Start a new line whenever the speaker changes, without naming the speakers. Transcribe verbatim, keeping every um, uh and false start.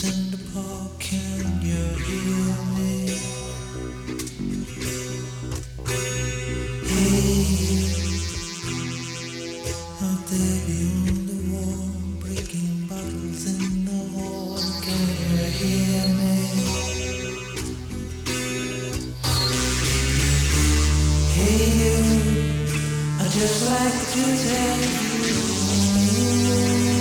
in the park, can you hear me? Hey, out there beyond the wall, breaking bottles in the hall, can you hear me? Hey you, I just like to tell you.